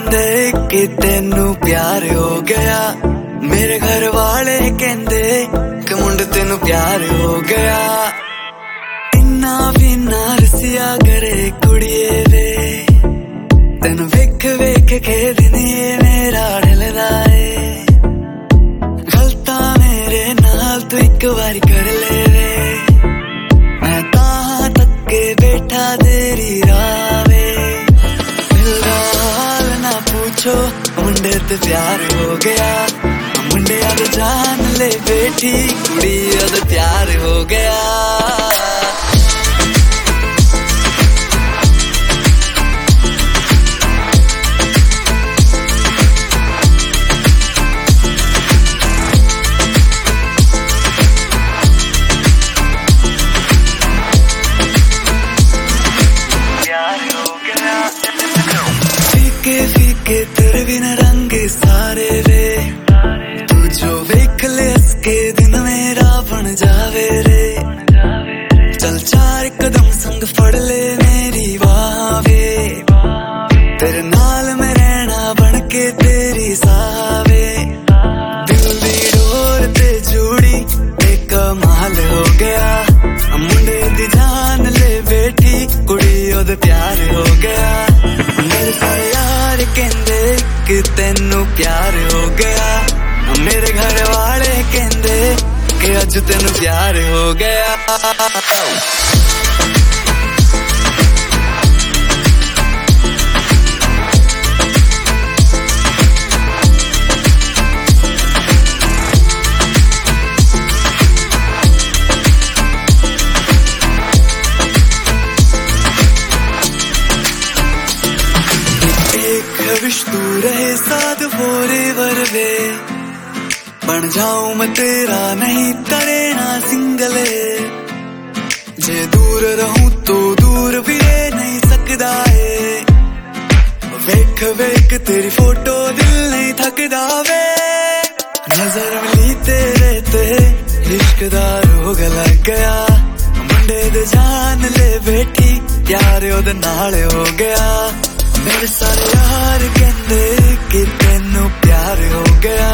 कहते कि तेनू प्यार हो गया, मेरे घर वाले कहते कि मुंडे तेनू प्यार हो गया। इन्ना भी ना रसिया करे कुड़िए वे, तेनू वेख वेख के दिन मेरा ढलदा है। गलता मेरे नाल तू एक बारी कर ले वे, मैं तां तक के बैठा तेरी रावे। दिल दा हाल ना पूछो, मुंडे ते प्यार हो गया, मुंडे अद जान ले बैठी कुड़ी अद प्यार हो गया। फीके फीके तेरे बिना रंग सारे वे, तू जो वेख ले इसके दिन मेरा बन जावे रे। चल चार कदम संग फड़ ले मेरी बाह वे, तेरे नाल मैं रहना बन के तेरी सावे। दिल दी डोर ते जुड़ी एक कमाल हो गया, मुंडे दी जान ले बैठी कुड़ी ओदे प्यार हो गया। मेरे सारे यार कहंदे कि तेनू प्यार हो गया, मेरे घर वाले कहंदे कि अज तेनू प्यार हो गया। विश तू रहे साथ फोrever वे, बन जाऊं मैं तेरा नहीं तरेना सिंगले। जे दूर रहूं तो दूर भी रह नहीं सकदा है, वेख वेख तेरी फोटो दिल नहीं थकदा वे। नजर मिली तेरे ते इश्क दा रोग लग गया, मुंडे दे जान ले बैठी प्यार ओदे नाल हो गया। मेरे सारे यार कहंदे कि तेनू प्यार हो गया,